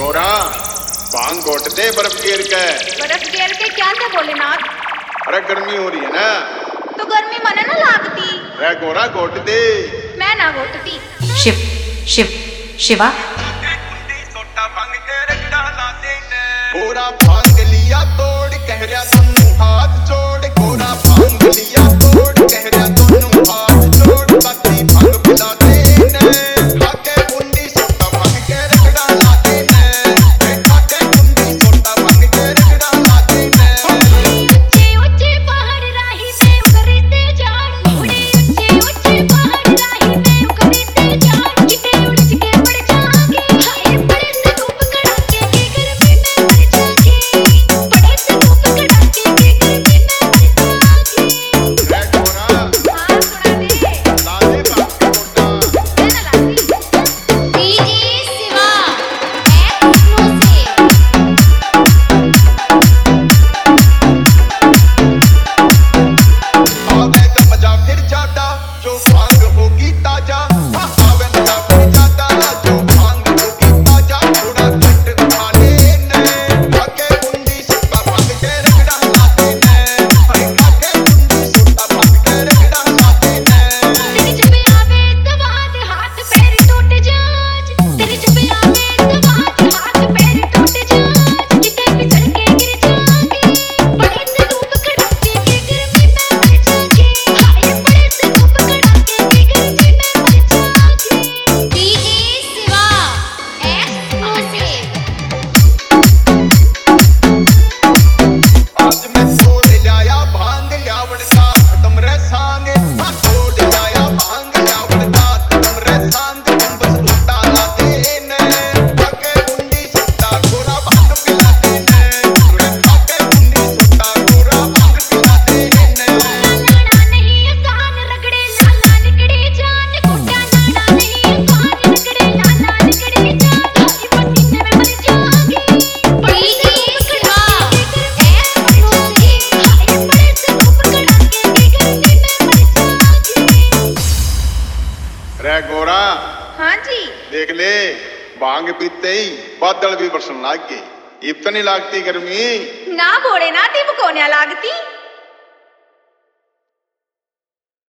गोरा भांग घोट दे बर्फ गिर के। बर्फ गिर के क्या था भोलेनाथ? अरे गर्मी हो रही है ना, तो गर्मी मने ना लागती। रे गोरा घोट दे। मैं ना घोटती। शिव शिव शिवा गोरा भांग लिया तोड़ कह रहा तुम हाथ जोड़। गोरा भांग लिया तोड़ कह रहा तुम हाथ जोड़। बाती भांग पिला दे ने खाके बुंदी सोटा भांग के रगड़ा ला दे ने। खाके बुंदी सोटा भांग के रगड़ा ला दे ने। ऊंचे ऊंचे पहाड़ राही से उखड़ते झाड़। ऊंचे ऊंचे पहाड़ राही से उखड़ते झाड़। किते उड़ के पड़ जाके हाय बड़े से धूप कड़ाके की गर्मी में मर जाके। बड़े से धूप कड़ाके की गर्मी में मर जाके। रे गोरा हाँ सुना दे। ला दे भांग के सोटा। मैं ना लाती। DJ Shiva exclusive. आवे तो मजा फिर जाता जो भांग होगी ताजा। आवे मजा फिर जाता जो भांग होगी ताजा। थोड़ा घट खा लेने खाके बुंदी सोटा भांग के रगड़ा ला देने। खाके बुंदी सोटा भांग के रगड़ा ला देने। तेरी जब आवे तवाद हाथ पैर टूट जाज। तेरी जब आवे तवाद हाथ पैर टूट जाज। किते फिसल के गिर जाके बड़े से धूप कड़ाके की गर्मी में मर जाके। हाय बड़े से धूप कड़ाके की गर्मी में मर जाके। DJ Shiva exclusive. आज मैं छोड़ लाया भांग यावड़ का खत्म रे सांग। छोड़ लाया भांग यावड़ का खत्म रे सांग। तुम बस लुटा ला देने खाके बुंदी सोटा गोरा भांग पिला देने। खाके बुंदी सोटा गोरा भांग पिला देने। नाना नहीं आसान रगड़े लाला निकड़े जान। कोटा नाना नहीं आसान रगड़े लाला निकड़े जान। हाय पसीने में मर जाके। DJ Shiva exclusive. हाय बड़े से धूप कड़ाके की गर्मी में मर जाके। रे गोरा हाँ जी। देख ले भांग पीते ही बादल भी बरसन लाग गए। इतनी लागती गर्मी। ना भोलेनाथ को ना लागती।